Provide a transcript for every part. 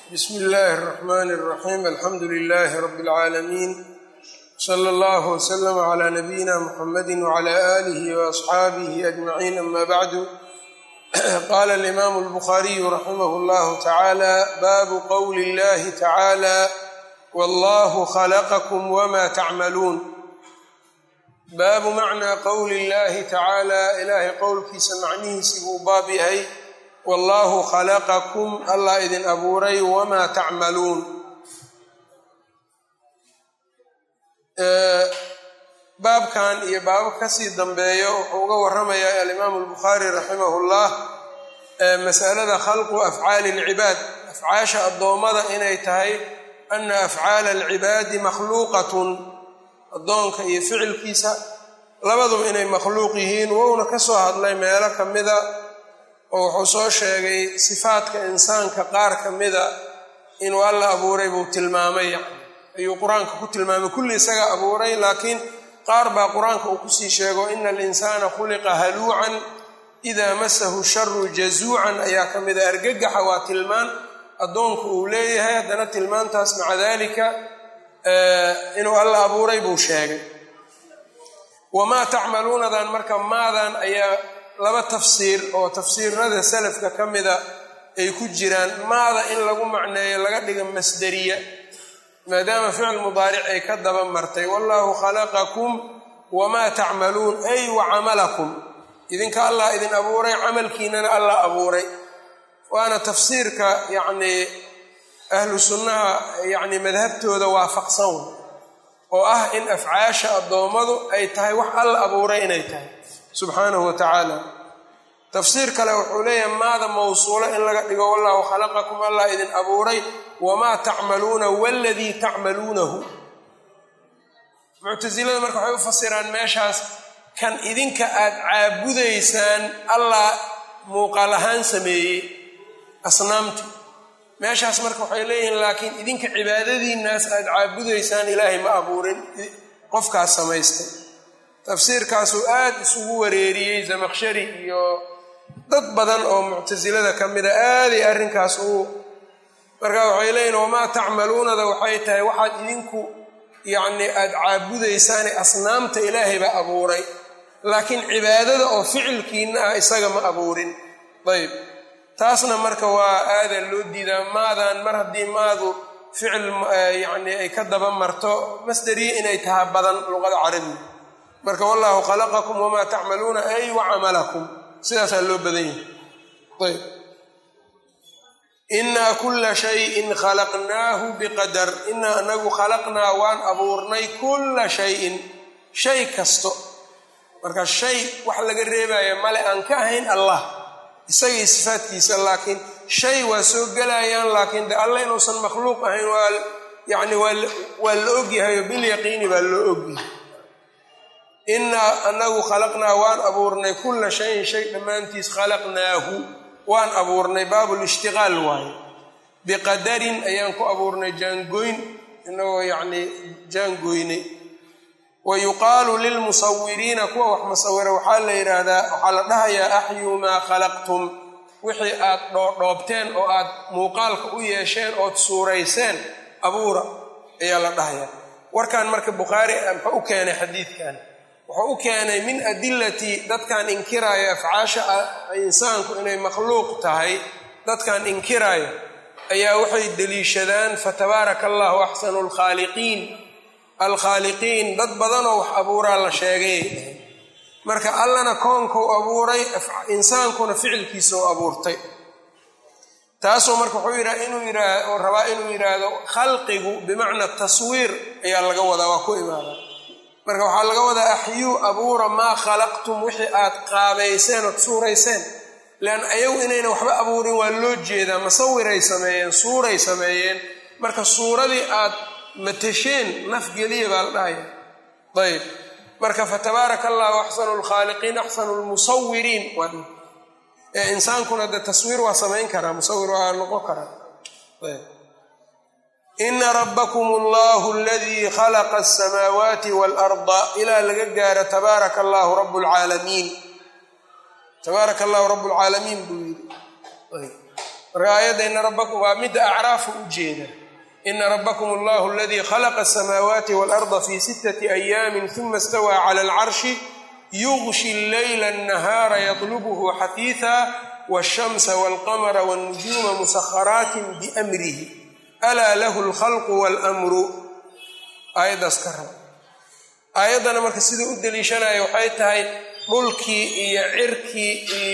بسم الله الرحمن الرحيم الحمد لله رب العالمين صلى الله وسلم على نبينا محمد وعلى آله وأصحابه أجمعين أما بعد قال الإمام البخاري رحمه الله تعالى باب قول الله تعالى والله خلقكم وما تعملون baabu macnaa qowli illaahi tacaala ilaahay qowlkiisa macnihiisi buu baab yahay wallaahu khalaqakum allah idin abuuray wamaa tacmaluun baabkan iyo baabab kasii dambeeyo wuxuu uga waramayaa alimaamu albukhaari raximahullah masalada khalqu afcaali alcibaad afcaasha addoommada inay tahay ana afcaala alcibaadi makhluuqatun addoonka iyo ficilkiisa labaduba inay makhluuq yihiin wouna ka soo hadlay meelo ka mida oo wuxuu soo sheegay sifaadka insaanka qaar ka mida inuu alla abuuray buu tilmaamay ayuu qur-aanka ku tilmaamay kulli isagaa abuuray laakiin qaar baa qur-aanka uu kusii sheego ina alinsaana khuliqa haluucan idaa masahu sharu jazuucan ayaa ka mida argagaxa waa tilmaan addoonku uu leeyahay haddana tilmaantaas maca daalika inuu alla abuuray buu sheegay wamaa tacmaluunadan marka maadan ayaa laba tafsiir oo tafsiirada salafka ka mida ay ku jiraan maada in lagu macneeyo laga dhiga masderiya maadaama ficil mudaaric ay ka daba martay wallaahu khalaqakum wamaa tacmaluun ay wa camalakum idinka allah idin abuuray camalkiinana allah abuuray waana tafsiirka yacnii ahlu sunnaha yacni madhabtooda waafaqsan oo ah in afcaasha addoommadu ay tahay wax alla abuuray inay tahay subxaanahu wa tacaala tafsiir kale wuxuu leeyahay maada mawsuulo in laga dhigo wallahu khalaqakum allah idin abuuray wamaa tacmaluuna waladii tacmaluunahu muctasilada marka waxay u fasiraan meeshaas kan idinka aad caabudaysaan allah muuqaal ahaan sameeyey asnaamti meeshaas marka waxay leeyihiin laakiin idinka cibaadadiinnaas aad caabudaysaan ilaahay ma abuurin qofkaas samaystay tafsiirkaasuu aad isugu wareeriyey zamakhshari iyo dad badan oo muctasilada ka mida aaday arrinkaas marka waxay leeyihin wamaa tacmaluunada waxay tahay waxaad idinku yacnii aad caabudaysaane asnaamta ilaahay baa abuuray laakiin cibaadada oo ficilkiinna ah isaga ma abuurin ayb taasna marka waa aadan loo diidaa maadan mar haddii maadu ficil yacni ay ka daba marto masderiye inay tahaa badan luqada carabiga marka wallaahu khalaqakum wamaa tacmaluuna ay wa camalakum sidaasaa loo badan yahay ayb innaa kulla shayin khalaqnaahu biqadar innaa anagu khalaqnaa waan abuurnay kulla shayin shay kasto marka shay wax laga reebaya male aan ka ahayn allah isagii sifaadkiisa laakiin shay waa soo gelayaan laakiin de alle inuusan makhluuq ahayn waa la ogyahay oo bilyaqiini baa loo ogyahay innaa anagu khalaqnaa waan abuurnay kulla shayin shay dhammaantiis khalaqnaahu waan abuurnay baabulishtiqaal waaye biqadarin ayaan ku abuurnay jaangoyn inagoo yacnii jaangoynay wa yuqaalu lilmusawiriina kuwa wax musawira waxaa la yidhaahdaa waxaa la dhahayaa axyuu maa khalaqtum wixii aad dhoobteen oo aad muuqaalka u yeesheen ood suurayseen abuura ayaa la dhahayaa warkan marka bukhaari muxuu u keenay xadiidkan wuxuu u keenay min adilati dadkan inkiraayo afcaasha insaanku inay makhluuq tahay dadkan inkiraayo ayaa waxay deliishadaan fatabaaraka allahu axsanu lkhaaliqiin alkhaaliqiin dad badanoo wax abuuraa la sheegay marka allana koonkau abuuray insaankuna ficilkiisa u abuurtay taasoo marka wuxuu rabaa inuu yidhaahdo khalqigu bimacna taswiir ayaa laga wadaa waa ku imaadaa marka waxaa laga wadaa axyuu abuura maa khalaqtum wixii aad qaabayseen ood suurayseen leanna ayagu inayna waxba abuurin waa loo jeedaa masawiray sameeyeen suuray sameeyeen marka suuradii aad matasheen naf geliya baa la dhahaya ayb marka fatabaaraka allahu axsanu lkhaaliqiin axsanu lmusawiriin ee insaankuna de taswiir waa samayn karaa musawir waa noqon karaa ayb ina rabbakum allahu aladii khalaqa asamaawaati waalarda ilaa laga gaaro tabaaraka allahu rabu lcaalamiin tabaaraka allahu rabu lcaalamiin buu yidhi raayada ina rabbakum waa midda acraafu u jeeda ina rabbakum allahu aladii khalaqa asamaawaati waalarda fii 6 ayaamin uma istawaa cala alcarshi yughshi alleyla annahaara yatlubuhu xafiifa waashamsa waalqamara waannujuuma musakharaatin biamrihi alaa lahu alkhalqu waalamru aayaddaas ka raba aayaddana marka sida u deliishanaya waxay tahay dhulkii iyo cirkii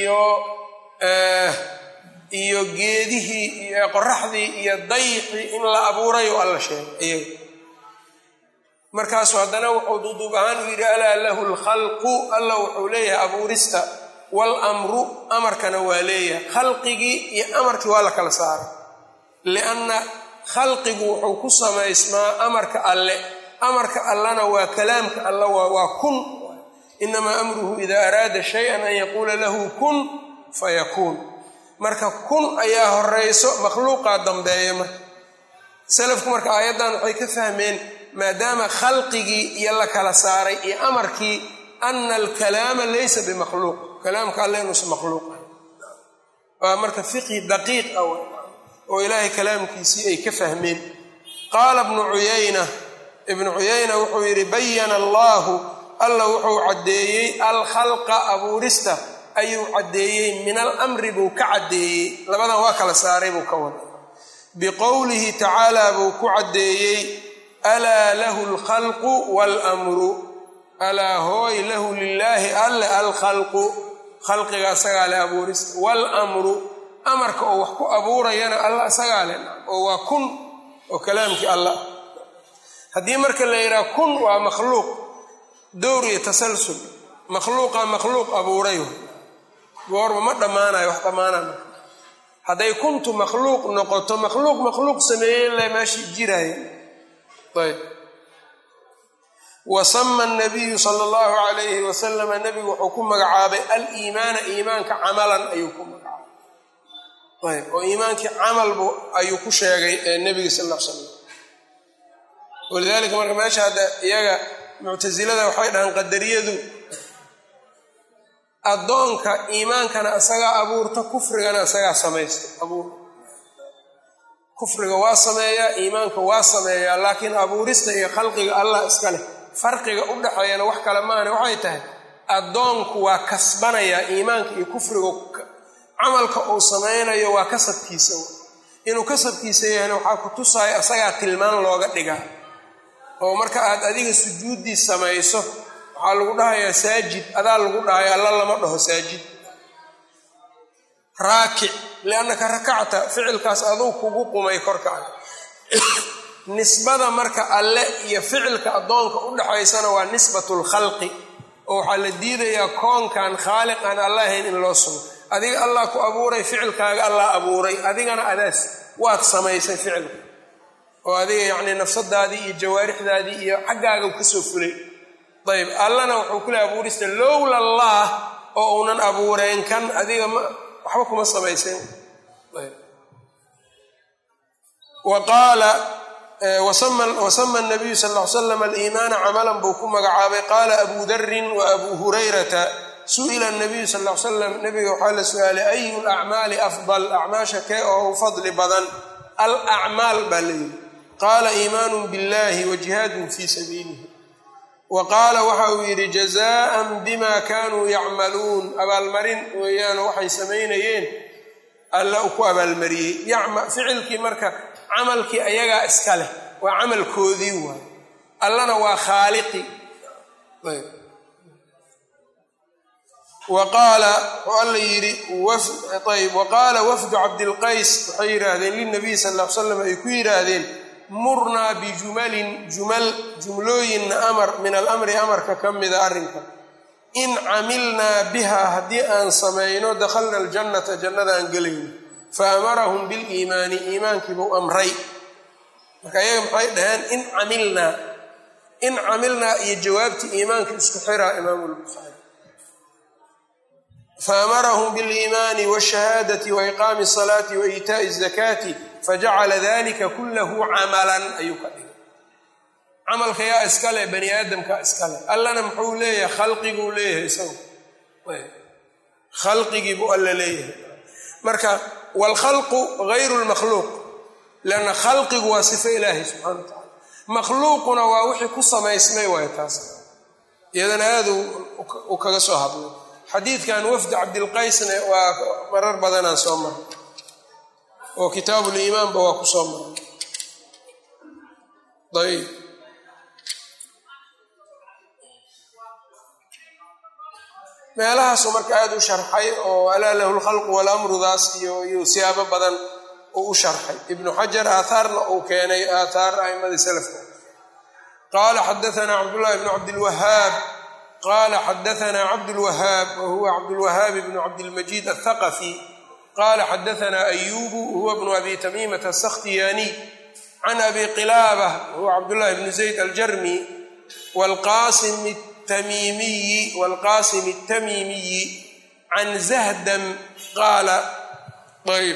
iyo geedihii iyo qoraxdii iyo dayixii in la abuurayo alla sheegay iyaga markaasuu haddana wuxuu duuduub ahaan u yidhi alaa lahu alkhalqu alla wuxuu leeyahay abuurista waalamru amarkana waa leeyahay khalqigii iyo amarkii waa la kala saaray lianna khalqigu wuxuu ku samaysmaa amarka alle amarka allana waa kalaamka alla waa kun inamaa amruhu idaa araada shay-an an yaquula lahu kun fayakuun marka kun ayaa horeyso makhluuqaa dambeeya marka salafku marka aayaddan waxay ka fahmeen maadaama khalqigii iyo la kala saaray iyo amarkii ana alkalaama laysa bimakhluuq kalaamka alle inuusa makhluuq waa marka fiqhi daqiiq ah oo ilaahay kalaamkiisii ay ka fahmeen qaala ibnu cuyayna wuxuu yidhi bayana allaahu alla wuxuu caddeeyey alkhalqa abuurista ayuu caddeeyey min alamri buu ka caddeeyey labadan waa kala saaray buu ka wada biqowlihi tacaala buu ku caddeeyey alaa lahu alkhalqu waalamru alaa hooy lahu lilaahi alle alkhalqu khalqiga asagaa leh abuurista waalamru amarka oo wax ku abuurayana alla asagaa leh oo waa kun oo kalaamkii allah haddii marka la yidhaha kun waa makhluuq dowr iyo tasalsul makhluuqa makhluuq abuurayo goorba ma dhammaanayo wax dhammaanaa hadday kuntu makhluuq noqoto makhluuq sameeyey la meesha jiraayo ayb wasama nabiyu sala allahu calayhi wasalama nebigu wuxuu ku magacaabay aliimaana iimaanka camalan ayuu ku magacaabay ayb oo iimaankii camalbu ayuu ku sheegay nebiga sal alla l slam walidaalika marka meesha hadda iyaga muctasilada waxay dhahaan qadariyadu addoonka iimaankana isagaa abuurta kufrigana isagaa samaysta abuur kufriga waa sameeyaa iimaanka waa sameeyaa laakiin abuurista iyo khalqiga allah iska leh farqiga u dhexeeyana wax kale maahane waxay tahay addoonku waa kasbanayaa iimaanka iyo kufriga camalka uu samaynayo waa kasabkiisa inuu kasabkiisa yahayna waxaa ku tusaya isagaa tilmaan looga dhigaa oo marka aad adiga sujuuddii samayso waxaa lagu dhahayaa saajid adaa lagu dhahaya alla lama dhaho saajid raakic liannaka rakacta ficilkaas aduu kugu qumay korkaaga nisbada marka alle iyo ficilka addoonka u dhaxaysana waa nisbatulkhalqi oo waxaa la diidayaa koonkan khaaliq aan alla ahayn in loo sugo adiga allah ku abuuray ficilkaaga allah abuuray adigana adaas waad samaysay ficilka oo adiga yacnii nafsadaadii iyo jawaarixdaadii iyo xaggaaga ka soo fulay ayb allana wuxuu ku lehay abuurista lowla allah oo uunan abuureen kan adiga waxba kuma samayseen wasama nabiyu sal ll ly slam aliimaana camalan buu ku magacaabay qaala abu darin wa abuu hurayrata su'ila nabiyu sal ll ly slam nabiga waxaa la su-aalay ayu lacmaali afdal acmaasha kee oo u fadli badan alacmaal baa layidhi qaala iimaanu biاllahi wa jihaadun fii sabiilihi wa qaala waxa uu yidhi jazaa'an bima kaanuu yacmaluun abaalmarin weeyaan waxay samaynayeen alla u ku abaalmariyey ficilkii marka camalkii ayagaa iska leh waa camalkoodii waay allana waa khaaliqi wa qaala wuxuu alla yidhi ayb wa qaala wafdu cabdilqays waxay yidhaahdeen lilnabiy sal ll ly slam ay ku yidhaahdeen murnaa bijumalin jumlooyinna amar min alamri amarka ka mida arrinka in camilnaa biha haddii aan samayno dakhalna aljannata jannadaan gelayno fa amarahum biliimaani iimaankiibuu amray marka ayaga maxay dhaheen in camilnaa iyo jawaabtii iimaanka isku xiraa imaamu lbukhaari faamarahum biliimaani washahaadati waiqaami asalaati wa iitaa'i azakaati fajacala dalika kullahu camalan ayuu ka dhigay camalka yaa iska leh bani aadamka iska leh allana muxuu leeyahay khalqiguu leeyahay isagu khalqigii buu alla leeyahay marka waalkhalqu gayru lmakhluuq lianna khalqigu waa sifo ilaahi subxana wa tacala makhluuquna waa wixii ku samaysmay waay taas iyadana aad u kaga soo hadlay xadiidkan wafdi cabdilqaysna waa marar badanaan soo maray oo kitaabuliimaanba waa ku soo maray ayb meelahaasu marka aada u sharxay oo alaa lahu lkhalqu walamrudaas iyo siyaabo badan uu u sharxay ibnu xajar aathaarna uu keenay aathaar a'imadii salafka qaala xadaanaa cabdullahi bnu cabdilwahaab qaala xadaanaa cabdulwahaab wahuwa cabdulwahaab bnu cabdilmajiid athaqafi qaala xadaanaa ayubu huwa bnu abi tamiimata asakhtiyaaniy can abi qilaabah wahuwa cabdullahi bnu zayd aljarmi waalqaasim التميمي عن زهدم قال طيب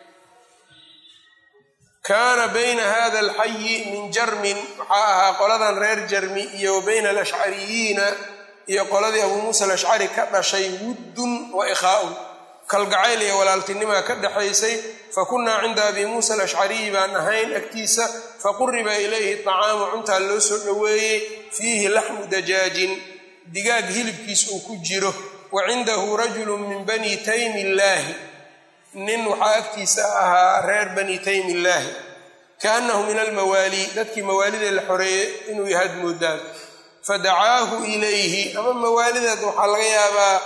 كان بين هذا الحي من جرم waxaa ahaa qoladan reer jarmi iyo وبين الأشعريiنa iyo qoladii أبو موسى الأشعري ka dhashay wuddun وإkhاءun kalgacayl iyo walaaltinimaa ka dhaxaysay fakunaa cinda abi muusa alashcariyi baan ahayn agtiisa faquriba ilayhi طacaamu cuntaa loo soo dhoweeyey fiihi laxmu dajaajin digaag hilibkiis uu ku jiro wa cindahu rajulu min bani taymi illaahi nin waxaa agtiisa ahaa reer bani taymi illaahi kaannahu min almawaali dadkii mawaalidee la xoreeyey inuu yahaad moodaan fadacaahu ilayhi ama mawaalideed waxaa laga yaabaa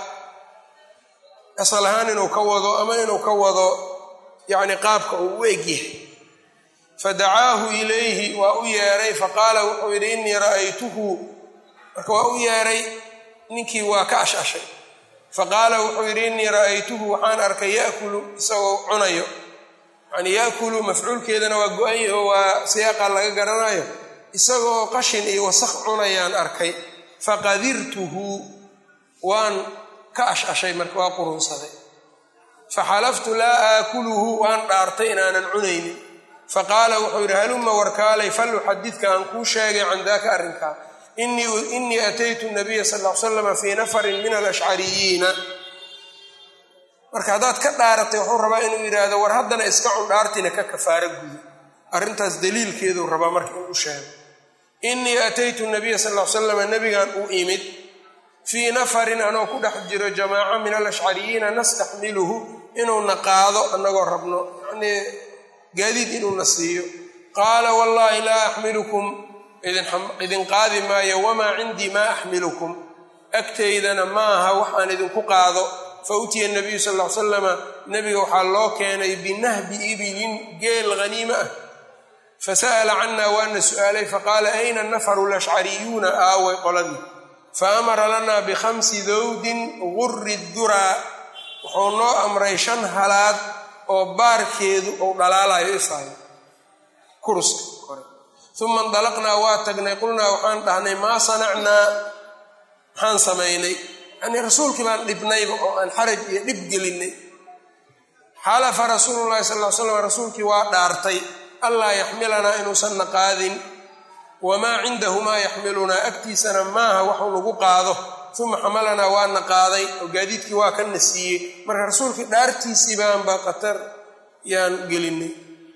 asal ahaan inuu ka wado ama inuu ka wado yacni qaabka uu u egyahay fadacaahu ilayhi waa u yeeray faqaala wuxuu yidhi innii ra'aytuhu marka waa u yeeray ninkii waa ka ashashay faqaala wuxuu yidhi innii ra'aytuhu waxaan arkay ya'kulu isagoo cunayo yacnii ya'kulu mafcuulkeedana waa go-an yaho waa siyaaqa laga garanayo isagoo qashin iyo wasakh cunayaan arkay faqadirtuhu waan ka ashashay marka waa qurunsaday faxalaftu laa aakuluhu waan dhaartay inaanan cunaynin faqaala wuxuu yidhi haluma warkaalay fal uxadidka aan kuu sheegay can daaka arrinkaa innii ataytu nabiya sal l slam fii nafarin min alashcariyiina marka haddaad ka dhaaratay wuxuu rabaa inuu yidhaahdo war haddana iska cun dhaartina ka kafaaro gudo arrintaas daliilkeeduu rabaa marka inuu sheego innii ataytu nabiya sal l slam nabigan uu imid fii nafarin anoo ku dhex jiro jamaaca min alashcariyiina nastaxmiluhu inuuna qaado annagoo rabno yacnii gaadiid inuuna siiyo qaala wallaahi laa axmilukum idin qaadi maayo wamaa cindii maa axmilukum agtaydana maaha wax aan idinku qaado fa utiya nabiyu sal l salama nebiga waxaa loo keenay binahbi ibilin geel haniime ah fasa'ala cannaa waana su'aalay faqaala ayna nafaru alashcariyuuna aaway qoladii faamara lanaa bikhamsi dawdin guri duraa wuxuu noo amray 5 halaad oo baarkeedu uu dhalaalayo ifaayo kuruska kore uma indalaqnaa waa tagnay qulnaa waxaan dhahnay maa sanacnaa maxaan samaynay yanii rasuulkii baan dhibnayba oo aan xaraj iyo dhib gelinay xalafa rasuulu llahi sal l slam rasuulkii waa dhaartay allaa yaxmilanaa inuusanna qaadin wamaa cindahu maa yaxmilunaa agtiisana maaha waxuu nagu qaado uma xamalanaa waana qaaday oo gaadiidkii waa ka nasiiyey marka rasuulkii dhaartiisii baanba qatar yaan gelinay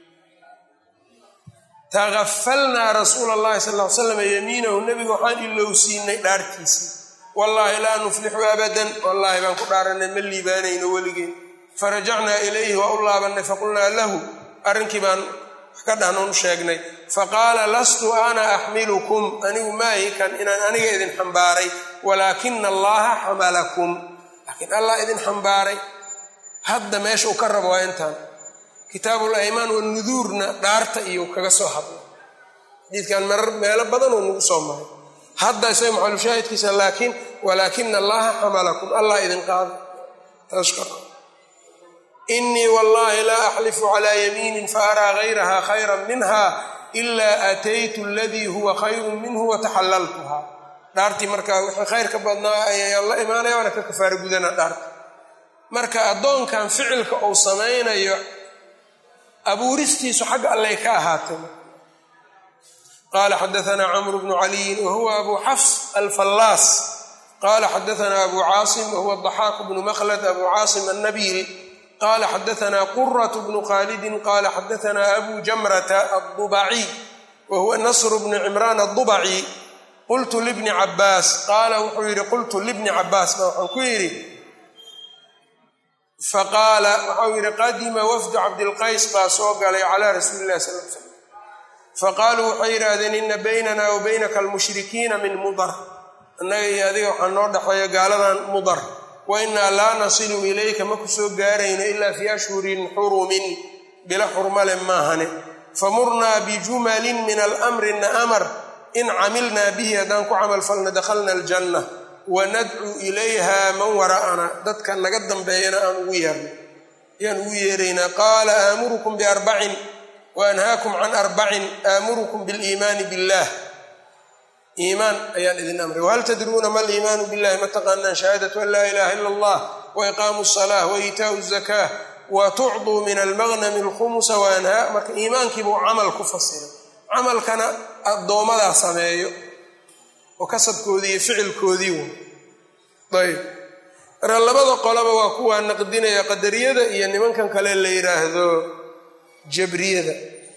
tagafalnaa rasuula allahi sal l slam yamiinahu nebiga waxaan ilowsiinay dhaartiisii wallaahi laa nuflixu abadan wallaahi baan ku dhaaranay ma liibaanayno weligeen farajacnaa ilayhi waa u laabannay faqulnaa lahu arrinkii baan ka dhahnoon sheegnay faqaala lastu ana axmilukum anigu maahi kan inaan aniga idin xambaaray walaakina allaha xamalakum laakiin allah idin xambaaray hadda meesha uu ka rabo waa intaan kitaabul aymaan wanuduurna dhaarta iyo kaga soo hadlay xadiidkan meelo badan oo nagu soo maray hadda isaga maxalushaahidkiisa laakiin walaakina allaha xamalakum allah idin qaaday taskar innii wallaahi laa axlifu calaa yamiinin faaraa gayraha khayran minha ilaa aataytu aladii huwa khayrun minhu wataxallaltuha dhaartii markaa wixii khayr ka badnaa ayaan la imaanaya waana ka kafaaro gudana dhaarta marka addoonkan ficilka uu samaynayo abuuristiisu xagga allay ka ahaatay qaala xadaanaa camru bnu caliyin wahuwa abu xafs alfallaas qaala xadaanaa abu caasim wahuwa daxaaq bnu makhlad abu caasim annabiil qala xadaثna quraة bnu khaalidi qala xadaثna abu jamrata الضubacي wa huwa nasr bnu cimraan الضubacي qultu libni cabaas qaala wuxuu yidhi qultu libni cabaas ba waxaan ku yidhi faqaala waxau yidhi qadima wafdu cabdilqays baa soo galay calaa rasuuli illahi sal l slam faqaaluu waxay yidhaahdeen ina baynana wa baynaka almushrikiina min mudar annaga iyo adiga waxaa noo dhexeeya gaaladan mudar wa innaa laa nasilu ilayka ma ku soo gaarayno ilaa fii ashhurin xurumin bila xurmale maahane famurnaa bijumalin min alamri na amar in camilnaa bihi haddaan ku camalfalna dakhalna aljanna wanadcuu ilayha man wara'ana dadka naga dambeeyana aan ugu yeeraynaa qaala aamurukum biarbacin wa anhaakum can arbacin aamurukum biliimaani billah iimaan ayaan idin amray wahal tadruuna ma aliimaanu billahi ma taqaanaan shahaadatu an laa ilaha ila allah wa iqaamu asalah wa iitaau zakaa wa tucduu min almaghnami alkhumusa waanhaa marka iimaankiibuu camal ku fasiray camalkana addoomadaa sameeyo oo kasabkoodii iyo ficilkoodii ayb marka labada qolaba waa kuwaa naqdinaya qadariyada iyo nimankan kale la yidhaahdo jabriyada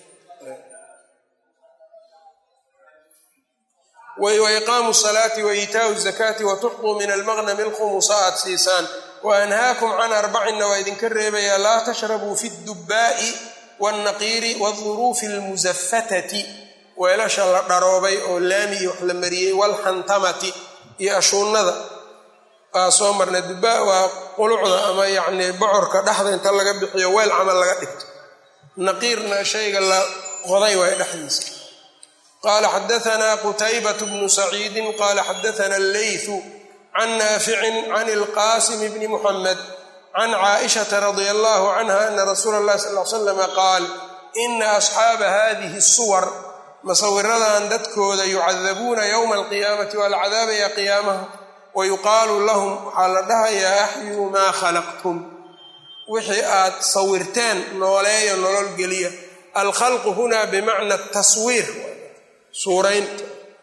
wa iqaamu salaati wa iitaau zakaati wa tuxduu min almaghnami alkhumusa aad siisaan wa anhaakum can arbacina waa idinka reebayaa laa tashrabuu fi ddubaa'i waalnaqiiri waaduruufi almusafatati weelasha la dharoobay oo laami iyo wax la mariyey waalxantamati iyo ashuunnada waa soo marnay dubaa waa qulucda ama yacnii bocorka dhexda inta laga bixiyo weel camal laga dhigto naqiirna shayga la qoday waay dhexdiisa qaala xadaثna qutaybaة bnu saciidi qaala xadaثna allayثu can naaficin can اlqasim bni muxamed can caaئishaةa radia allahu canha ana rasuula اllahi sal ly slama qaal ina asxaaba hadihi الsuwar masawiradan dadkooda yucadabuuna ywma alqiyaamati waa la cadaabaya qiyaamaha wayuqaalu lahum waxaa la dhahayaa axyuu maa khalaqtum wixii aad sawirteen nooleeyo nolol geliya alkhalqu hunaa bimacna taswiir suuraynta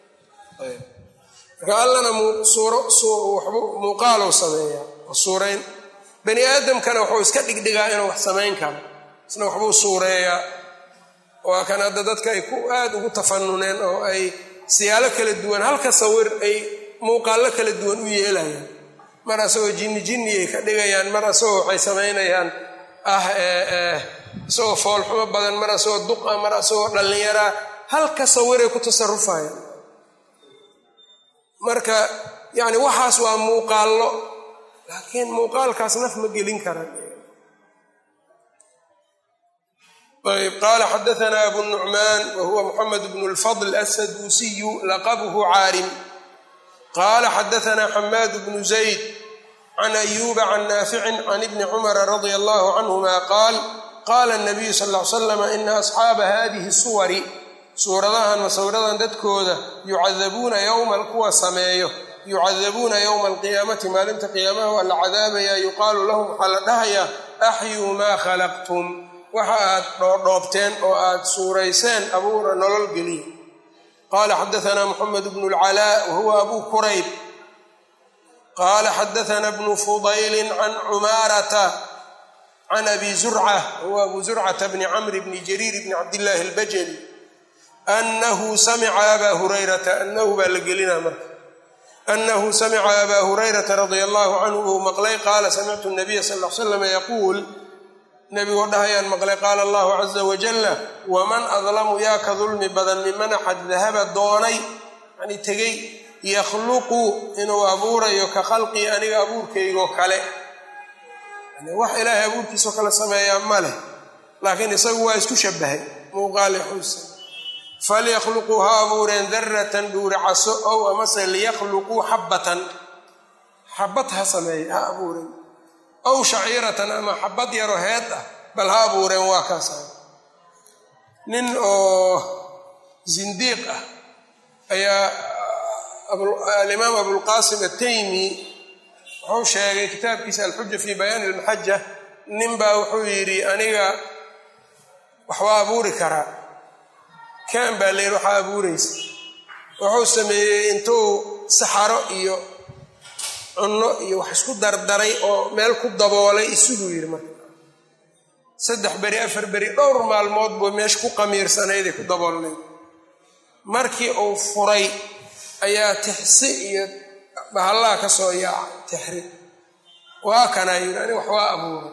marka allana muuqaalow sameeyaa suurayn bani aadamkana wuxuu iska dhigdhigaa inuu wax samayn karo isna waxbuu suureeyaa waa kan hadda dadka ay ku aad ugu tafanuneen oo ay siyaalo kala duwan halka sawir ay muuqaallo kala duwan u yeelayaan mar asagoo jinniyay ka dhigayaan mar asagoo waxay samaynayaan isagoo foolxumo badan mar asagoo duqa mar asagoo dhallinyaraa halka sawiray ku tasarufayaan marka yacni waxaas waa muuqaallo laakiin muuqaalkaas naf ma gelin karaan ayb qaala xadaثna abu nucmaan wa huwa muxamed bnu اlfadl asaduusiyu laqabhu caarim qaala xadaثna xamaad bnu zayd can ayuba can naaficin can ibni cumara radia allahu canhuma qaal qaala الnabiyu sal ly slam ina asxaaba hadihi suwari suuradahan masawiradan dadkooda yucadabuuna yowma kuwa sameeyo yucadabuuna yowma alqiyaamati maalinta qiyaamaha waa la cadaabayaa yuqaalu lahum waxaa la dhahayaa axyuu maa khalaqtum waxa aad dhoodhoobteen oo aad suurayseen abuura nolol geliya qaala xadaثna moxamed bnu اlcalaa wahuwa abu kurayb qaala xadaثna bnu fudayli can cumaarata can abi zurca wahuwa abu zurcata bni camri bni jariir bni cabdillaahi اlbajali anahu samica abaa hurayrata anahu baa la gelinaa marka anahu samica abaa hurayrata radia allahu canhu uu maqlay qaala samictu nabiya sal l slam yaquul nebigoo dhahayaan maqlay qaala allahu caza wajalla waman adlamu yaa ka dulmi badan miman axad dahaba doonay yani tegey yakhluqu inuu abuurayo ka khalqii aniga abuurkaygoo kale yani wax ilaahay abuurkiisoo kale sameeyaa ma leh laakiin isagu waa isku shabahay muuqaali xuusa falyakhluquu ha abuureen daratan dhuuricaso ow amase liyakhluquu xabbatan xabad ha sameeye ha abuureen ow shaciiratan ama xabad yaro heed ah bal ha abuureen waa kaasa nin oo zindiiq ah ayaa alimaam abulqaasim ataymi wuxuu sheegay kitaabkiisa alxuja fii bayaani almaxaja ninbaa wuxuu yidhi aniga waxbaa abuuri karaa kaan baa layidhi waxaa abuuraysa wuxuu sameeyey intuu saxaro iyo cunno iyo wax isku dardaray oo meel ku daboolay isuguu yidhi marka 3 beri 4 beri dhowr maalmood buu meesha ku qamiirsanayd ku daboolnay markii uu furay ayaa tixsi iyo bahallaa ka soo yaacay tixri waa kana yiraani wax waa abuuray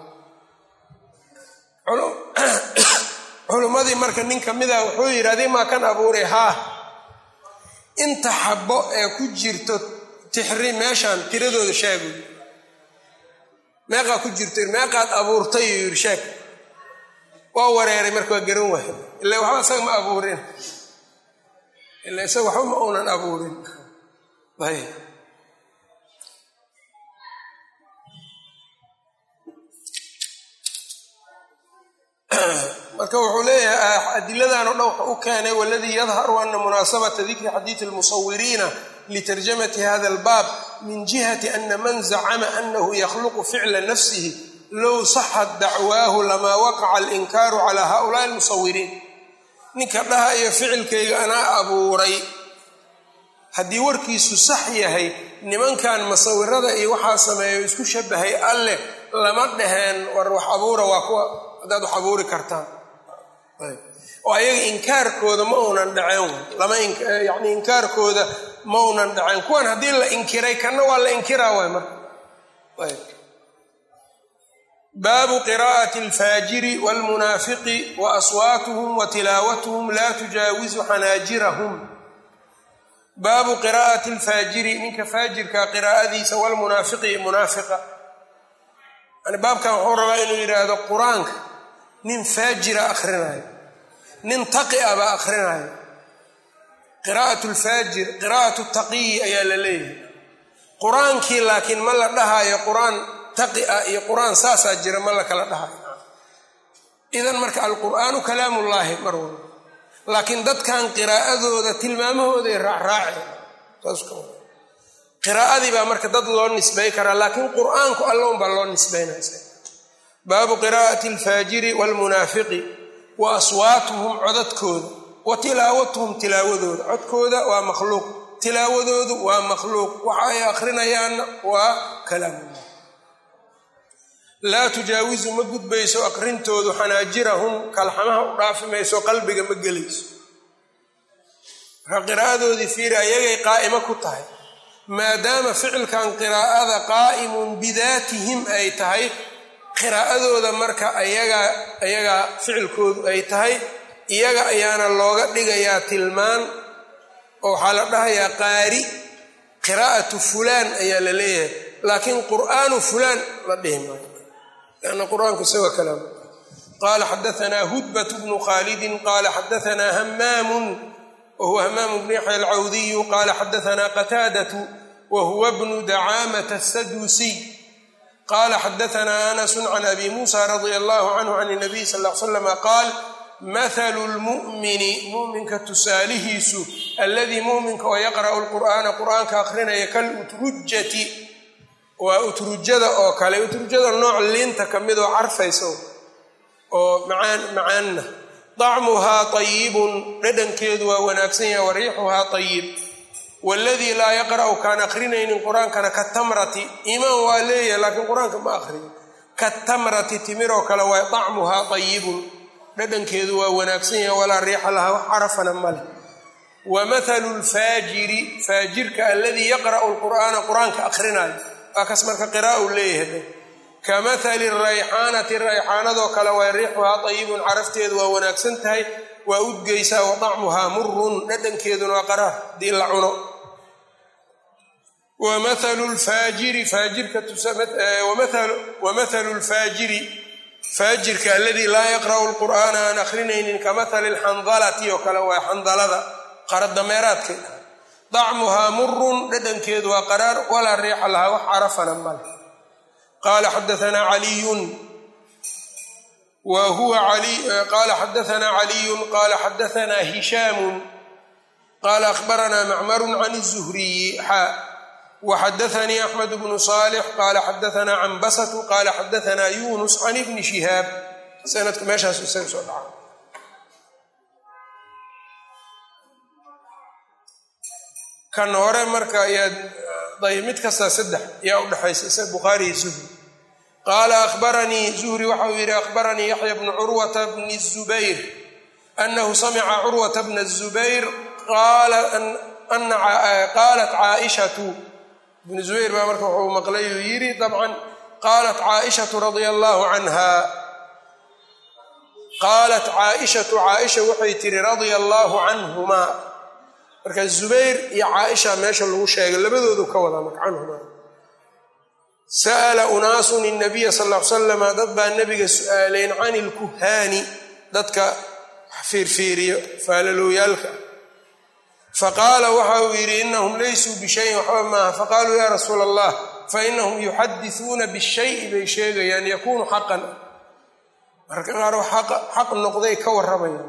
culumadii marka nin kamida wuxuu yiraahday ma kan abuuray inta xabbo ee ku jirto tixri meeshan tiradooda sheego meeqa ku jirto meeqaad abuurtay sheeg waa wareeray marka waa garan wahay ilaa waxa asaga ma abuurin ilaa isaga waxa ma uunan abuurin marka wuxuu leeyahay adiladan oo dhow u keenay waladii yadharu anna munaasabata dhikri hadith al-musawwirina litarjamati hadha al-bab min jihati anna man za'ama annahu yakhluqu fi'la nafsihi law sahhat da'wahu lama waqa'a al-inkaru ala ha'ula'i al-musawwirin ninka dhahayo ficilkayga ana abuuray haddii warkiisu sax yahay nimankan masawirada iyo waxa sameeyo isku shabahay alle lama dhaheen war wax abuura waa kuwa dad wax abuuri kartaan oo ayaga inkaarkooda ma uunan dhaceen lama yani inkaarkooda ma uunan dhaceen kuwan haddii la inkiray kana waa la inkiraa waay marka baabu qiraa'ati alfaajiri waalmunaafiqi wa aswaatuhum wa tilaawatuhum laa tujaawizu xanaajirahum baabu qiraa'ati alfaajiri ninka faajirka qiraa'adiisa waalmunaafiqi munaafiqa yani baabkan wuxuu rabaa inuu yidhaahdo qur-aanka nin faajira akhrinayo nin taqi'a baa akhrinayo qiraa'atu alfaajir qiraa'atu taqiyi ayaa la leeyahay qur-aankii laakiin ma la dhahayo qur-aan taqi'a iyo qur-aan saasaa jira ma la kala dhahayo idan marka alqur'aanu kalaamullaahi mar walba laakiin dadkan qiraa'adooda tilmaamahooday raacraaceen qiraa'adii baa marka dad loo nisbay karaa laakiin qur'aanku alla unbaa loo nisbaynaysa baabu qiraa'ati alfaajiri waalmunaafiqi wa aswaatuhum codadkooda wa tilaawatuhum tilaawadooda codkooda waa makhluuq tilaawadoodu waa makhluuq waxa ay akhrinayaanna waa kalaamullah laa tujaawizu ma gudbayso aqrintoodu xanaajirahum kalxamaha u dhaafi mayso qalbiga ma gelayso marka qiraa'adoodii fiiri ayagay qaa'imo ku tahay maadaama ficilkan qiraa'ada qaa'imun bidaatihim ay tahay qiraa'adooda marka ayaga ficilkoodu ay tahay iyaga ayaana looga dhigayaa tilmaan oo waxaa la dhahayaa qaari qiraa'atu fulaan ayaa la leeyahay laakiin qur'aanu fulaan la dhihi maayo lanna qur-aanku isaga kalaam qaala xadaanaa hudbatu bnu khaalidin qaala xadaanaa hammaamun wahuwa hammaamu bnu yaxya alcawdiyu qaala xadaanaa qataadatu wahuwa bnu dacaamata asaduusiy qaala xadaanaa anasu can abi muusa radia allahu canhu can nabiy sal l slama qaal mathalu lmu'mini mu'minka tusaalihiisu alladii mu'minka oo yaqra'u lqur'aana qur'aanka akhrinaya kalutrujati waa utrujada oo kale utrujada nooc liinta ka midoo carfayso oo macaanna dacmuhaa tayibun dhadhankeedu waa wanaagsan yahay wa riixuhaa tayib waaladii laa yaqra'u kaan akrinaynin qur-aankana katamrati iimaan waa leeyahay laakiin qur-aanka ma akhriyo katamrati timiroo kale waa dacmuhaa tayibun dhadhankeedu waa wanaagsan yahay walaa riixa laha wax carafana male wa mathalu lfaajiri faajirka alladii yaqra'u lqur'aana qur-aanka akhrinayo waa kas marka qira'a u leeyahay ka mathali rayxaanati rayxaanadoo kale waa riixuhaa tayibun carafteedu waa wanaagsan tahay waa udgeysaa wa dacmuhaa murun dhadhankeeduna waa qaraar hadii la cuno wa mathalu lfaajiri faajirka alladii laa yaqra'u lqur'aana aan akhrinaynin ka mathali lxandalati oo kale waa xandalada qaradameeraadkeeda dacmuhaa murun dhadhankeedu waa qaraar walaa riixa lahaa wax carafana male qaala xadaanaa caliyun wa huwa qaala xadaanaa caliyun qaala xadaanaa hishaamun qaala akhbaranaa macmarun can الzuhriyi waxadaanii axmed bnu saalix qaala xadaanaa canbasatu qaala xadaanaa yunus can ibni shihaab sanadka meeshaasu isaga soo dhaca kan hore marka ayaad mid kastaa 3 yaa udhexaysa isaga bukhaari iyo zuhri qaala akhbaranii zuhri waxa uu yidhi akhbaranii yaxya bnu curwata bni الzubayr anahu samica curwata bna الzubayr qaalat caaishatu ibnu zubayr baa marka wuxuu maqlay uu yidhi dabcan qaalat caaishatu radia allahu canha qaalat caaishatu caaisha waxay tihi radia allaahu canhumaa marka zubayr iyo caaisha meesha lagu sheegay labadoodu ka wadaa marka canhumaa sa'ala unaasun innabiya sal ll ly slama dad baa nebiga su'aaleen can ilkuhaani dadka fiirfiiriyo faalalooyaalka faqaala waxa uu yidhi inahum laysuu bishayin waxba maaha faqaaluu yaa rasuula allah fainahum yuxadisuuna bishayi bay sheegayaan yakuunu xaqan marka qaar xaq noqday ka warramayaan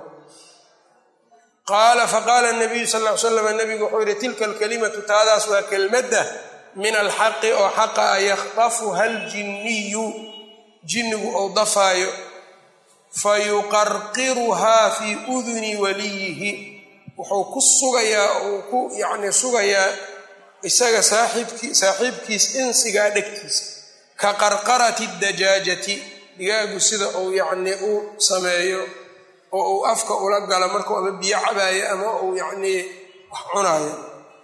qaala faqaala nabiyu sal ly slam nabigu wuxuu yidhi tilka alkalimatu taadaas waa kelmadda min alxaqi oo xaqa a yakhdafuha aljinniyu jinnigu ou dafaayo fayuqarqiruhaa fii uduni waliyihi wuxuu ku sugayaa uu ku yacni sugayaa isaga saaxiibkiis insigaa dhegtiisa ka qarqarati dajaajati digaagu sida uu yacnii u sameeyo oo uu afka ula galo markuu ama biyo cabaayo ama uu yacnii wax cunaayo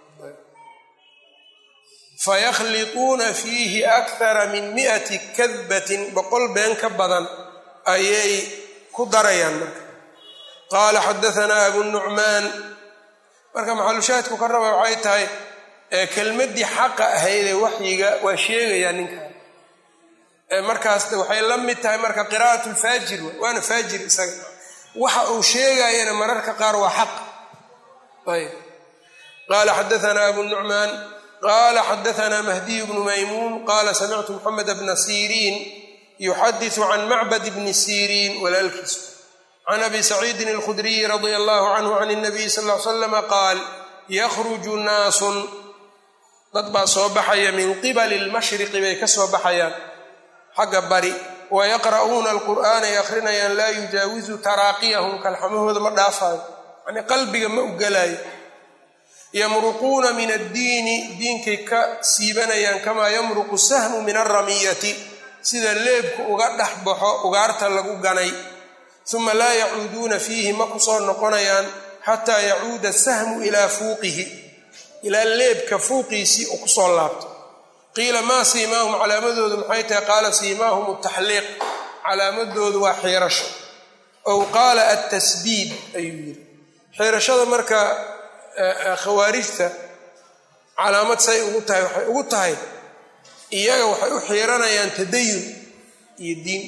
fayakhliquuna fiihi akthara min 100 kadbatin 100 been ka badan ayay ku darayaan marka qaala xadaanaa abu nucmaan marka maxalushaahidku ka raba waxay tahay kelmaddii xaqa ahaydee waxyiga waa sheegayaa ninkan markaas waxay la mid tahay marka qiraa'at lfaajir waana faajir isaga waxa uu sheegayana mararka qaar waa xaq ayb qaala xadaanaa abu nucmaan qaala xadaanaa mahdiy bnu maymuun qaala samictu moxamed bna siriin yuxadisu can macbad bni siriin walaalkiis can abi saciidin alkhudriyi radia allahu canhu can اnabiy sal l slama qaal yakhruju naasun dad baa soo baxaya min qibali lmashriqi bay ka soo baxayaan xagga bari wayaqra'uuna alqur'aana ay akhrinayaan laa yujaawizu taraaqiyahum kalxamahooda ma dhaafaayo yani qalbiga ma u gelaayo yamruquuna min addiini diinkay ka siibanayaan kamaa yamruqu sahmu min alramiyati sida leebku uga dhex baxo ugaarta lagu ganay uma laa yacuuduuna fiihi ma ku soo noqonayaan xataa yacuuda sahmu ilaa fuuqihi ilaa leebka fuuqiisii oo kusoo laabto qiila maa siimaahum calaamadoodu maxay tahay qaala siimaahum ataxliiq calaamadoodu waa xiirasho ow qaala altasbiid ayuu yidhi xiirashada marka khawaarijta calaamad say ugu tahay waxay ugu tahay iyaga waxay u xiiranayaan tadayun iyo diin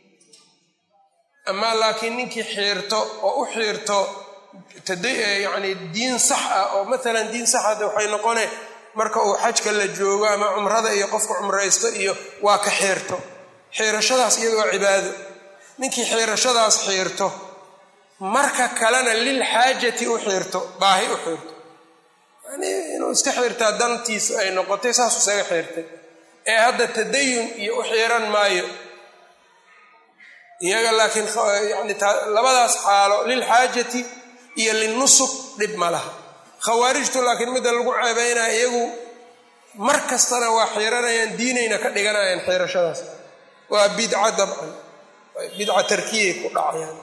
amaa laakiin ninkii xiirto oo u xiirto yani diin sax ah oo maalan diin saxada waxay noqone marka uu xajka la joogo ama cumrada iyo qofka cumraysto iyo waa ka xiirto xiirashadaas iyada waa cibaado ninkii xiirashadaas xiirto marka kalena lilxaajati u xiirto baahi u xiirto yani inuu iska xiirtaa dantiisu ay noqotay saasuu isaga xiirtay ee hadda tadayun iyo u xiiran maayo iyaga laakiin yani labadaas xaalo lilxaajati iyo linusuk dhib ma laha khawaarijtu laakiin midda lagu ceebaynaya iyagu mar kastana waa xiiranayaan diinayna ka dhiganayaan xiirashadaas waa bidca dabcan bidca tarkiyay ku dhacayaan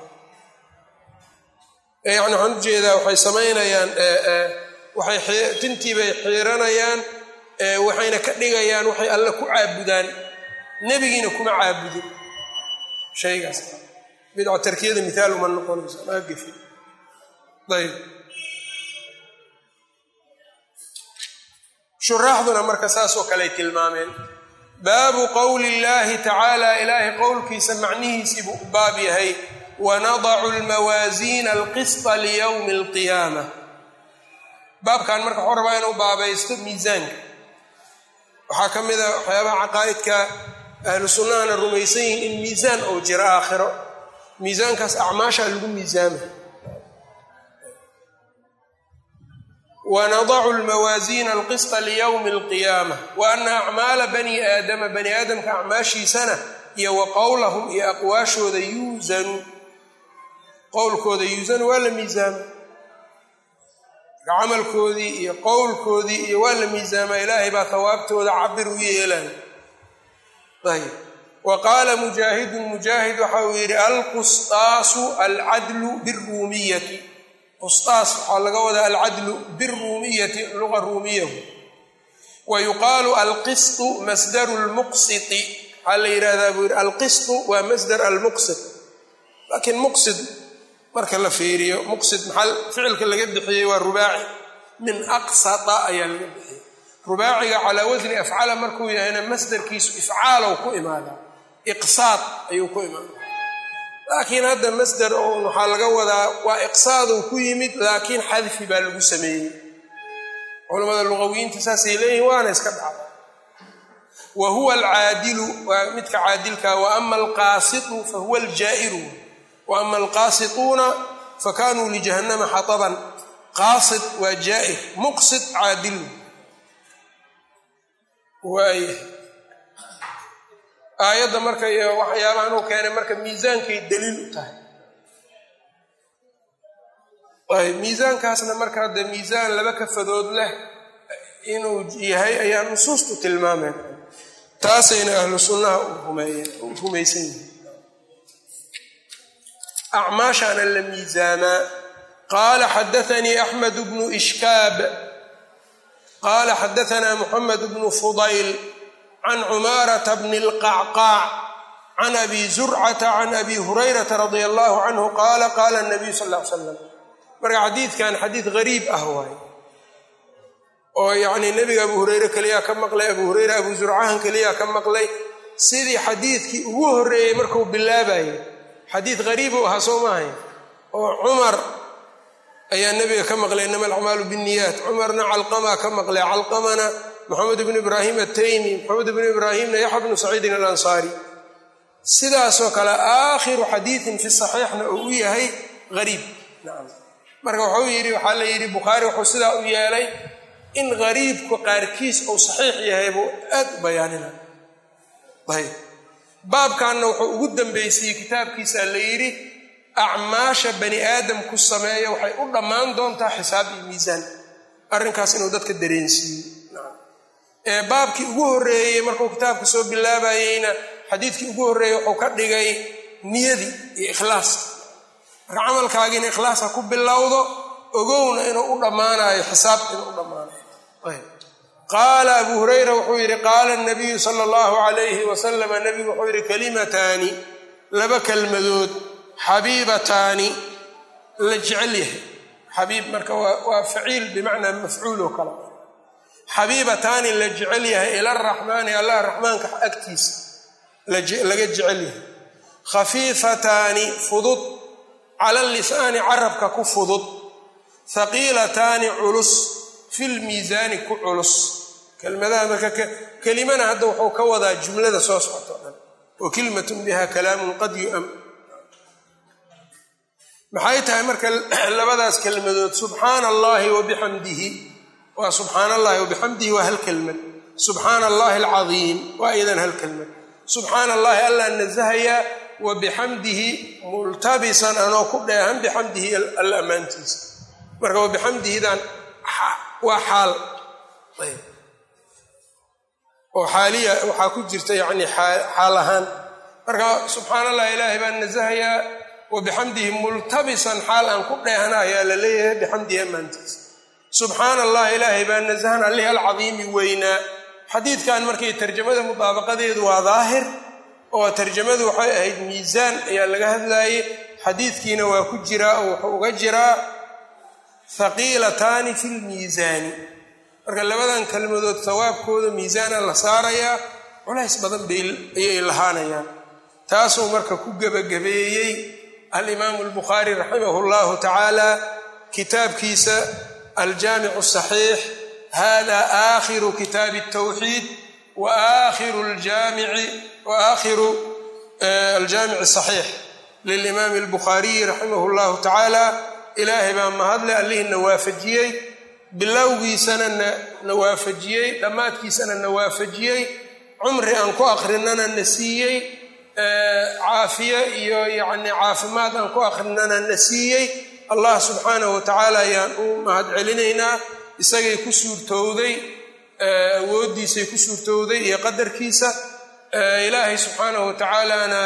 yani waxaan ujeedaa waxay samaynayaan tintii bay xiiranayaan waxayna ka dhigayaan waxay alle ku caabudaan nebigiina kuma caabudin shaygaas bidca tarkiyada mithaal uma noqonayso laga gefi ayb shuraaxduna marka saasoo kale ay tilmaameen baabu qowli illaahi tacaala ilaahay qowlkiisa macnihiisii buu u baab yahay wanadacu lmawaasiina alqisطa liyowmi alqiyaama baabkan marka waxuu rabaa inuu baabaysto miisaanka waxaa ka mida waxyaabaha caqaa'idka ahlu sunnahana rumaysan yihiin in miisaan ou jiro aakhiro miisaankaas acmaashaa lagu miisaama wanadacu lmawaasiina alqisطa liyowmi alqiyaama wa ana acmaala bani aadama bani aadamka acmaashiisana iyo wa qowlahum iyo aqwaashooda yuusanu qowlkooda yuusanu waa la miisaama camalkoodii iyo qowlkoodii iyo waa la miisaamaa ilaahay baa hawaabtooda cabir u yeelaya ayb wa qaala mujaahidun mujaahid waxa uu yidhi alqustaasu alcadlu biruumiyati qustaas waxaa laga wadaa alcadlu biruumiyati luga ruumiyahu wa yuqaalu alqistu masdaru lmuqsiti waxaa la yidhahdaa buu yidhi alqistu waa masdar almuqsit laakiin muqsid marka la fiiriyo muqsid maxaa ficilka laga bixiyey waa rubaaci min aqsata ayaa laga bixiyey rubaaciga calaa wasni afcala markuu yahayna masdarkiisu ifcaalow ku imaadaa iqsaad ayuu ku imaadaa laakiin hadda masdar oo waxaa laga wadaa waa iqsaaduu ku yimid laakiin xadfi baa lagu sameeyey culamada luqawiyiinta saasay leeyihin waana iska dhacda wa huwa alcaadilu waa midka caadilka wa ama alqaasitu fahuwa aljaa'iru wa ama alqaasituuna fakanuu lijahannama xataban qaasit waa jaa'ir muqsit caadilu waay aayadda marka iyo waxyaabahan uu keenay marka miisaankay daliil u tahay miisaankaasna marka hadda miisaan laba kafadood leh inuu yahay ayaa nusuustu tilmaameen taasayna ahlu sunnaha u rumaysan yihin acmaashaana la miisaamaa qaala xadaanii axmed bnu ishkaab qaala xadaanaa muxamed bnu fudayl can cumaarata bni اlqacqaac can abi zurcata can abi hurayrata radia allahu canhu qaala qaala nabiyu sal ll ly slam marka xadiidkan xadiid gariib ah waaye oo yacnii nebiga abu hureyre keliyaa ka maqlay abu hureyre abu zurcahan keliyaa ka maqlay sidii xadiidkii ugu horreeyey markuu bilaabayay xadiid gariib u ahaa soo maahay oo cumar ayaa nebiga ka maqlay inama alacmaalu binniyaat cumarna calqamaa ka maqlay calqamana moxamed bnu ibraahim ataymi moxamed bnu ibraahimna yaxya bnu saciidin alansaari sidaasoo kale aakhiru xadiidin fi saxiixna uu u yahay gariib nacam marka waxaa la yidhi bukhaari wuxuu sidaa u yeelay in gariibku qaarkiis uu saxiix yahay buu aad u bayaanina ayb baabkanna wuxuu ugu dambeysiyey kitaabkiisa la yidhi acmaasha bani aadamku sameeya waxay u dhammaan doontaa xisaab iyo miisaan arrinkaas inuu dadka dareensiiyo baabkii ugu horreeyey markuu kitaabka soo bilaabayeyna xadiidkii ugu horreeyey wuxuu ka dhigay niyadii iyo ikhlaaska marka camalkaagiina ikhlaas ha ku bilowdo ogowna inuu u dhammaanayo xisaab inuu u dhammaanayo qaala abu hurayra wuxuu yidhi qaala nabiyu sala allahu calayhi wasalama nebigu wuxuu yidhi kalimataani laba kelmadood xabiibataani la jecel yahay xabiib marka waa faciil bimacnaa mafcuul oo kale xabiibataani la jecel yahay ila araxmaani allah raxmaanka agtiisa laga jecel yahay khafiifataani fudud cala lisaani carabka ku fudud haqiilataani culus fil miisaani ku culus kelmadaha marka kelimana hadda wuxuu ka wadaa jumlada soo socto dhan wa kelimatun biha kalaamun qad yu'am maxay tahay marka labadaas kelmadood subxaana allahi wabixamdihi waa subxaana allahi wabixamdihi waa hal kelmad subxaana allahi alcadiim waa iyadan hal kelmad subxaana allahi allah nasahayaa wabixamdihi multabisan anoo ku dheehan bixamdihi alla ammaantiisa marka wabixamdihidan waa xaal oo xaaliya waxaa ku jirta yacni xaal ahaan marka subxaana allah ilaahay baan nasahayaa wabixamdihi multabisan xaal aan ku dheehana ayaa la leeyahay bixamdihi ammaantiisa subxaana allah ilaahay baa nasahan allih alcadiimi weynaa xadiidkan markay tarjamada mudaabaqadeedu waa daahir oo tarjamadu waxay ahayd miisaan ayaa laga hadlaayey xadiidkiina waa ku jiraa oo wuxuu uga jiraa haqiilataani fi lmiisaani marka labadan kelmadood sawaabkooda miisaana la saarayaa culays badan ayay lahaanayaan taasuu marka ku gebagabeeyey alimaamu albukhaari raximahu llahu tacaala kitaabkiisa aljaamicu asaxiix hada aakhiru kitaabi altawxiid wa aakhiru aljaamici asaxiix lilimaami albukhaariyi raximahu llahu tacaala ilaahay baa mahadle allihina waafajiyey bilowgiisana na waafajiyey dhammaadkiisana na waafajiyey cumri aan ku akrinana na siiyey caafiye iyo yacni caafimaad aan ku akrinana na siiyey allah subxaanahu watacaala ayaan u mahad celinaynaa isagay ku suurtowday awooddiisay ku suurtowday iyo qadarkiisa ilaahay subxaanahu watacaalana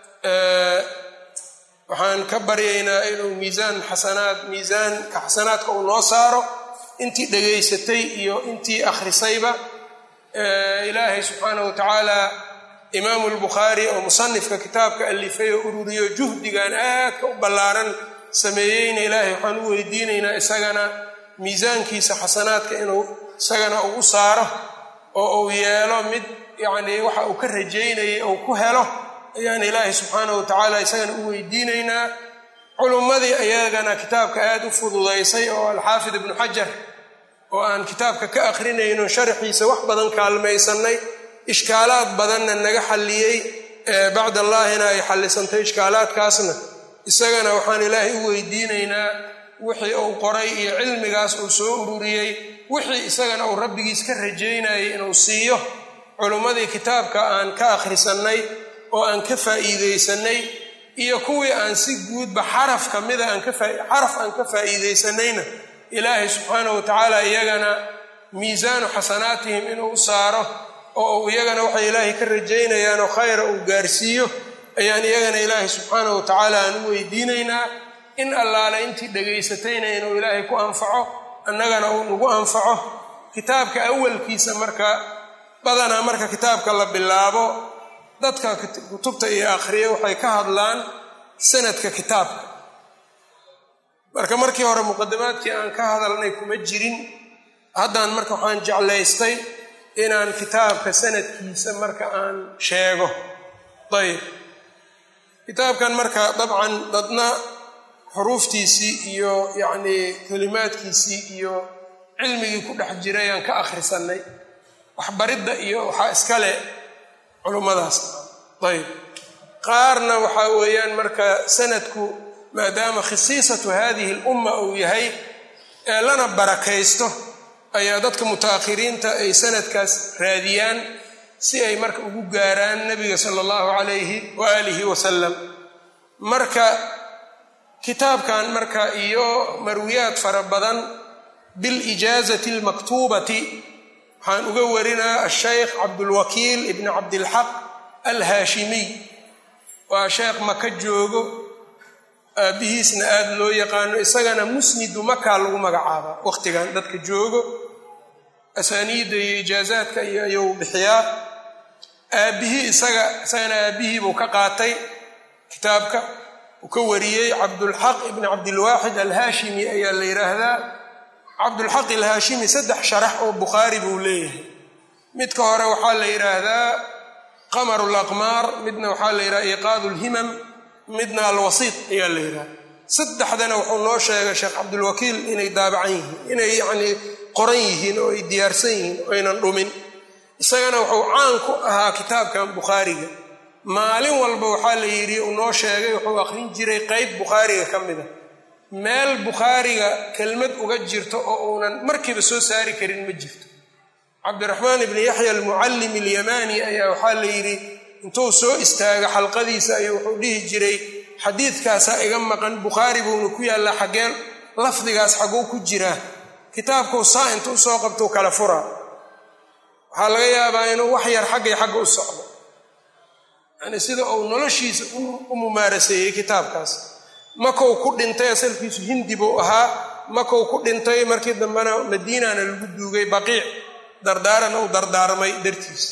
waxaan ka baryaynaa inuu miisaanka xasanaadka uu noo saaro intii dhegaysatay iyo intii akhrisayba. ilaahay subxaanahu watacaala imaamu albukhaari oo musanifka kitaabka alifay oo ururiyo juhdigan aadka u ballaaran sameeyeyna ilaahay waxaan u weydiinaynaa isagana miisaankiisa xasanaadka inuu isagana ugu saaro oo uu yeelo mid yacnii waxa uu ka rajaynayay ou ku helo ayaan ilaahay subxaanahu watacaala isagana u weydiinaynaa. culummadii ayagana kitaabka aad u fududaysay oo alxaafid ibnu xajar oo aan kitaabka ka akrinayno sharaxiisa wax badan kaalmaysannay, ishkaalaad badanna naga xalliyey, bacd allaahina ay xallisantay ishkaalaadkaasna isagana waxaan ilaahay u weydiinaynaa wixii uu qoray iyo cilmigaas uu soo ururiyey wixii isagana uu rabbigiis ka rajaynayay inuu siiyo. culummadii kitaabka aan ka akhrisannay oo aan ka faa'iidaysanay iyo kuwii aan si guudba xaraf ka mida xaraf aan ka faa'iidaysanayna ilaahay subxaanahu watacaala iyagana miisaanu xasanaatihim inuu u saaro oo uu iyagana waxay ilaahay ka rajaynayaanoo khayra uu gaarsiiyo ayaan iyagana ilaahay subxaanahu watacaala aan u weydiinaynaa. in allaale intii dhegaysatayna inuu ilaahay ku anfaco annagana uu nagu anfaco. kitaabka awalkiisa badanaa marka kitaabka la bilaabo dadka kutubta iyo akhriya waxay ka hadlaan sanadka kitaabka. markii hore muqadamaadkii aan ka hadalnay kuma jirin. haddaan marka waxaan jeclaystay inaan kitaabka sanadkiisa marka aan sheego. ayb kitaabkan marka dabcan dadna xuruuftiisii iyo yacnii kelimaadkiisii iyo cilmigii ku dhex jiray aan ka akhrisannay. waxbaridda iyo waxaa iskale culummadaas. ayb qaarna waxaa weeyaan marka sanadku maadaama khisiisatu haadihi alumma uu yahay ee lana barakaysto ayaa dadka mutaakhiriinta ay sanadkaas raadiyaan si ay marka ugu gaaraan nebiga sala allahu calayhi wa aalihi wasalam. marka kitaabkan marka iyo marwiyaad fara badan bilijaazati almaktuubati waxaan uga warinaa ashaykh cabdulwakiil ibni cabdilxaq alhaashimiy. waa sheekh maka joogo, aabbihiisna aada loo yaqaano, isagana musnidu makaa lagu magacaabaa wakhtigan dadka joogo. asaaniidda iyo ijaazaadka iyo ayuu bixiyaa. isagana aabbihii buu ka qaatay kitaabka uu ka wariyey. cabdulxaq ibni cabdilwaaxid alhaashimi ayaa la yidhaahdaa. cabdulxaq alhaashimi 3 sharax oo bukhaari buu leeyahay. midka hore waxaa la yidhaahdaa qamaru laqmaar, midna waxaa la yidhaha iqaadu lhimam, midna alwasiit ayaa la yidhaha. 3dana wuxuu noo sheegay sheekh cabdulwakiil inay daabacan yihiin, inay yacnii qoran yihiin oo ay diyaarsan yihiin oo aynan dhumin. isagana wuxuu caan ku ahaa kitaabkan bukhaariga. maalin walba waxaa la yidhi uu noo sheegay wuxuu akhrin jiray qeyb bukhaariga ka mida. meel bukhaariga kelmad uga jirto oo uunan markiiba soo saari karin ma jirto. cabdiraxmaan ibni yaxya almucallim alyamaani ayaa waxaa la yidhi intuu soo istaaga xalqadiisa ayuu wuxuu dhihi jiray xadiidkaasaa iga maqan, bukhaari buuna ku yaallaa, xaggeen lafdigaas xagguu ku jiraa. kitaabkuu saa intu usoo qabtou kala furaa. waxaa laga yaabaa inuu wax yar xaggay xagga u socdo, yani sida uu noloshiisa u mumaaraseeyey kitaabkaas. makou ku dhintay asalkiisu hindi buu ahaa. makou ku dhintay markii dambena madiinana lagu duugay baqiic, dardaarana uu dardaarmay dartiisa.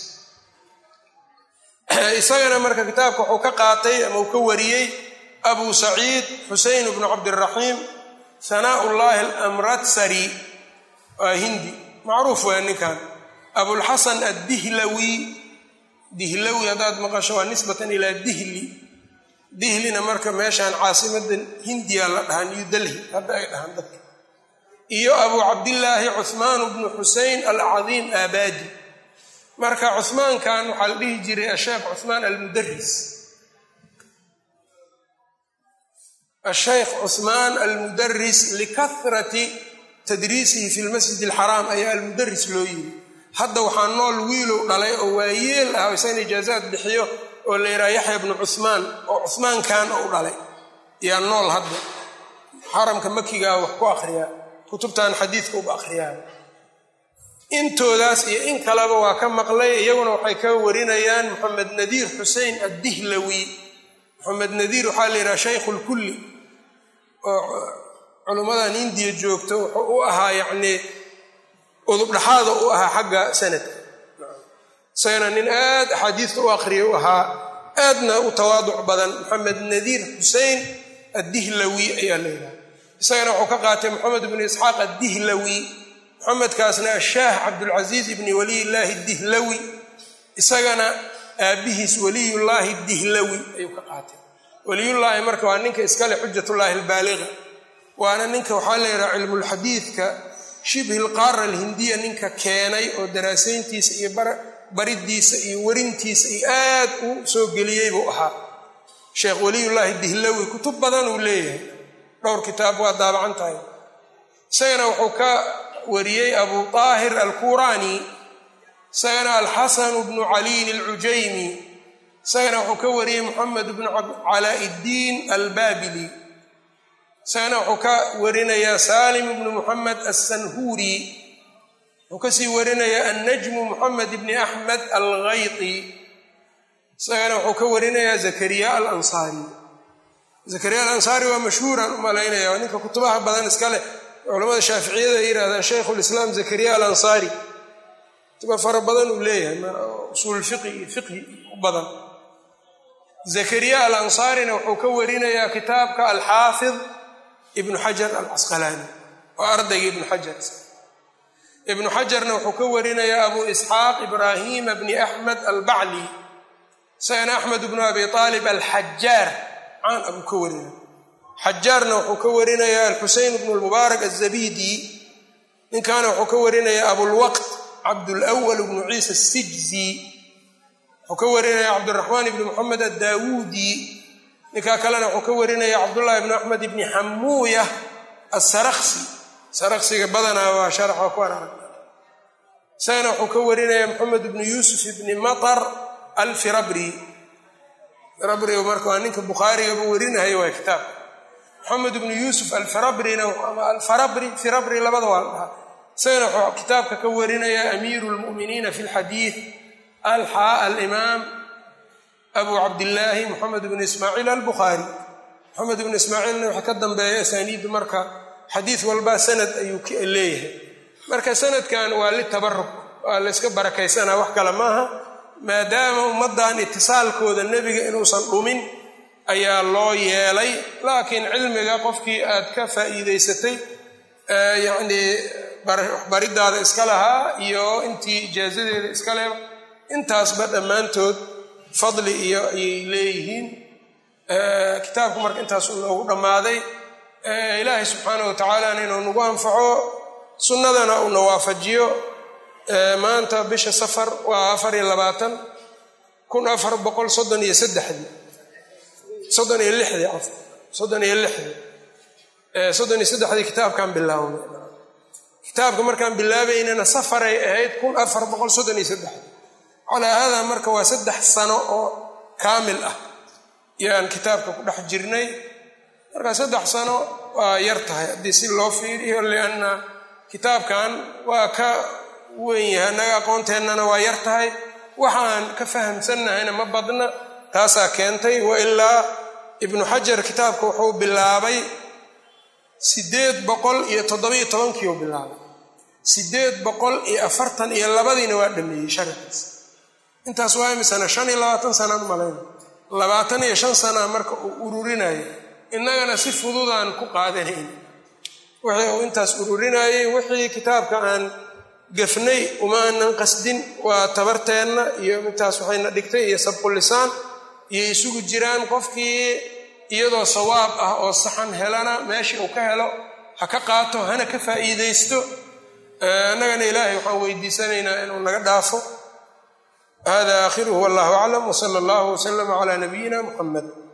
isagana marka kitaabka wuxuu ka qaatay ama uu ka wariyey abu saciid xusein bnu cabdiraxiim hanaa-ullaahi alamratsari, waa hindi macruuf waa ninkan. abulxasan addihlawi, dihlawi haddaad maqasho waa nisbatan ilaa dihlina marka meeshaan caasimadda hindiya la dhahaa new delhi hadda ay dhahaan dadka. iyo abu cabdillaahi cuhmaan bnu xusein alcadiim aabadi. marka cuhmaankan waxaa la dhihi jiray asheekh cuhmaan almudaris. asheykh cuhmaan almudaris likahrati tadriisihi fi lmasjid alxaraam ayaa almudaris loo yiri. hadda waxaa nool wiilow dhalay oo waayeel ah oo isagana ijaazaad bixiyo oo la yidhaha yaxya bnu cuhmaan oo cuhmaankan u dhalay yaa nool hadda. xaramka makigaa wax ku akhriyaa, kutubtan xadiidka uba akhriyaa. intoodaas iyo in kaleba waa ka maqlay iyaguna waxay ka warinayaan moxamed nadiir xusein addihlawi. moxamed nadiir waxaa la yidhaha shaykhulkulli oo culummadan indiya joogto wuxuu u ahaa yacnii udubdhaxaada u ahaa xagga sanadka. isagana nin aad axaadiista u akhriya u ahaa aadna u tawaaduc badan. moxamed nadiir xusein addihlawi ayaa la yidhaha. isagana wuxuu ka qaatay moxamed ibnu isxaaq addihlawi. moxamedkaasna ashaah cabdulcasiis ibni waliyillaahi dihlawi. isagana aabbihiis waliyullaahi dihlawi ayuu ka qaatay. waliyullaahi marka waa ninka iskale xujatullaahi albaaliga, waana ninka waxaa la yidhaha cilmulxadiidka shibhi lqaara alhindiya ninka keenay oo daraasayntiisa iyo baridiisa iyo werintiisa iyo aad u soo geliyey buu ahaa sheekh waliyullaahi dihlawi. kutub badan uu leeyahay, dhowr kitaab waa daabacan tahay. isagana wuxuu ka wariyey abu طaahir alkurani, isagana alxasan bnu caliin alcujaymi, isagana wuxuu ka wariyey moxamed bnu calaa-iddiin albaabili, isagana wuxuu ka warinayaa salim bnu moxamed assanhuri, wuxuu kasii warinayaa annajmu moxamed bni axmed alghayqi, isagana wuxuu ka warinayaa zakariya alansaari. zakariya alansaari waa mashhuuran u malaynaya, waa ninka kutubaha badan iska leh. culamada shaaficiyada ay yidhahdaan shaykhulislaam zakariya alansaari kutuba fara badan uu leeyahay usuul fiqi iyo fiqhi u badan. zakariya alansaarina wuxuu ka warinayaa kitaabka alxaafid ibnu xajar alcasqalaani, waa ardayga ibnu xajar. ibnu xajarna wuxuu ka warinayaa abu isxaaq ibraahima bni axmed albacli, isagana axmed bnu abi aalib alxajaar caan abuu ka warinaya. xajaarna wuxuu ka warinayaa alxusein bnu lmubaarak azabidi, ninkaana wuxuu ka warinayaa abulwaqt cabdulwal bnu ciisa asijzi, wuxuu ka warinayaa cabdiraxmaan ibni moxamed addaawuudi, ninkaa kalena wuxuu ka warinaya cabdullahi ibni axmed ibni xamuuya asaraksi. saraksiga badanaa waa sharaxa ku arag. isagana wuxuu ka warinaya moxamed ibni yuusuf ibni matar alfirabri. firabri marka waa ninka bukhaarigaba warinahayo waa kitaab. moxamed ibnu yuusuf alfirabrina ama firabri labada waa la dhahaa. isagana wuxuu kitaabka ka warinayaa amiiru lmu'miniina fi lxadiid alimaam abu cabdillaahi moxamed ibnu ismaaciil albukhaari. moxamed ibnu ismaaciilna waxa ka dambeeya asaaniiddu marka xadiid walba sanad ayuu leeyahay. marka sanadkan waa litabaruk, waa layska barakaysanaa, wax kale maaha. maadaama ummaddan itisaalkooda nebiga inuusan dhumin ayaa loo yeelay. laakiin cilmiga qofkii aad ka faa'iidaysatay yacnii waxbaridaada iska lahaa iyo intii ijaasadeeda iska leba, intaasba dhammaantood fadli iyo ayay leeyihiin. kitaabku marka intaasuu noogu dhammaaday. ilaahay subxaanahu wa tacaalana inuu nagu anfaco, sunnadana uuna waafajiyo. maanta bisha safar waa 1436 kitaabkaan bilaabnay. kitaabka markaan bilaabaynana safaray ahayd 1433. calaa haadaa marka waa 3 sano oo kaamil ah yaan kitaabka ku dhex jirnay. marka 3 sano waa yar tahay haddii si loo fiiriyo, lianna kitaabkan waa ka weyn yahay, annaga aqoonteennana waa yar tahay, waxaan ka fahamsannahayna ma badna. taasaa keentay. wa ilaa ibnu xajar kitaabka wuxuu bilaabay 817 u bilaabay, 842 waa dhameeyey sharxiisa. intaas waa imisana 25 sanaan malayna, 25 sana marka uu ururinayo. innagana si fududaan ku qaadanayn wixii uu intaas ururinayay. wixii kitaabka aan gafnay uma aanan qasdin, waa tabarteenna iyo intaas waxayna dhigtay iyo sabqulisaan iyo isugu jiraan. qofkii iyadoo sawaab ah oo saxan helana meeshii uu ka helo ha ka qaato, hana ka faa'iidaysto. annagana ilaahay waxaan weydiisanaynaa inuu naga dhaafo. hada aakhiruhu wallahu aclam, wsala allahu waslama calaa nabiyina muxamed.